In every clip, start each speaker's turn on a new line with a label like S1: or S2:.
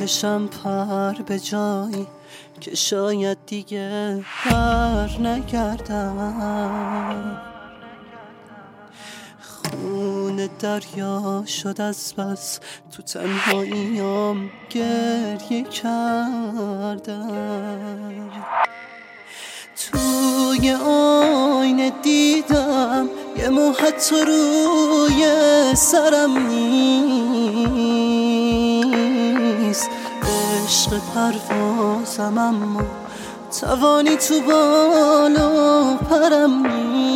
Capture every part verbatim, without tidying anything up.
S1: میکشم پر به جایی که شاید دیگه بر نگردم. خون دریا شد از بس تو تنهاییام گریه کردم. توی آینه دیدم یه مو حتی روی سرم نیست. عشق پروازم اما توانی تو بالا پرم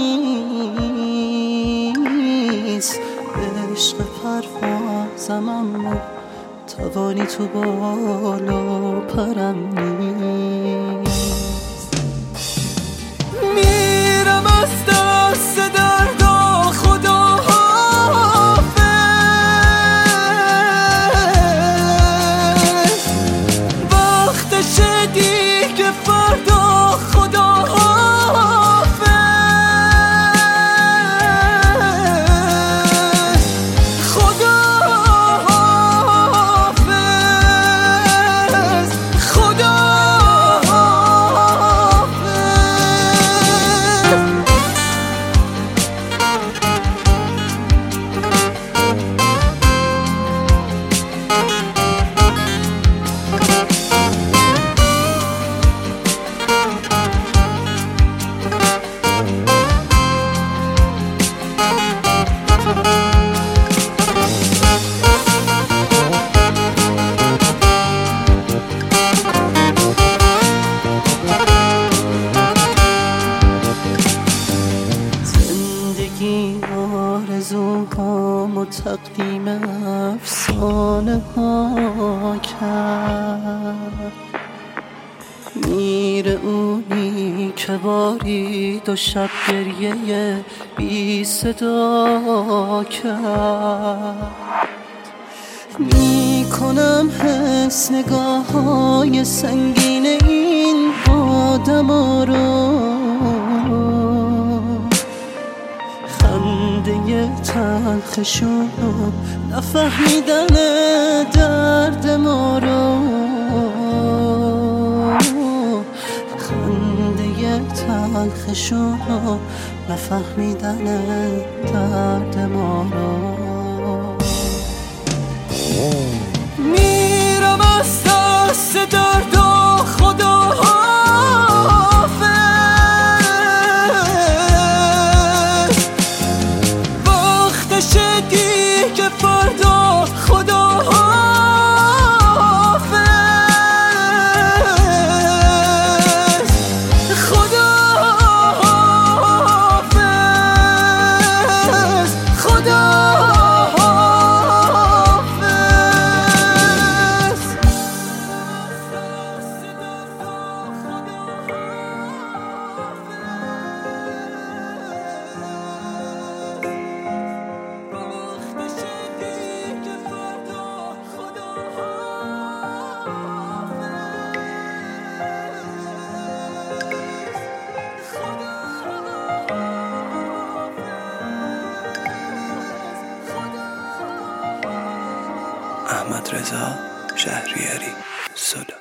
S1: نیست. عشق پروازم اما توانی تو بالا پرم نیست. میرم از دست درد و خدا حافظ. وقتش دیگه فردا خدا حافظ. خدا حافظ. خدا آرزوهام و تقدیم افسانه ها کرد. میره اونی که بارید و شب گریه بی صدا کرد. میکنم حس نگاه های سنگین این آدم رو، خنده تلخشون نفهمیدن درد ما رو. خنده تلخشون نفهمیدن درد ما رو. میرم از دست درد و خدا حافظ. وقتش دیگه فردا خدا حافظ. خدا حافظ. خدا
S2: احمدرضا شهریاری سلو.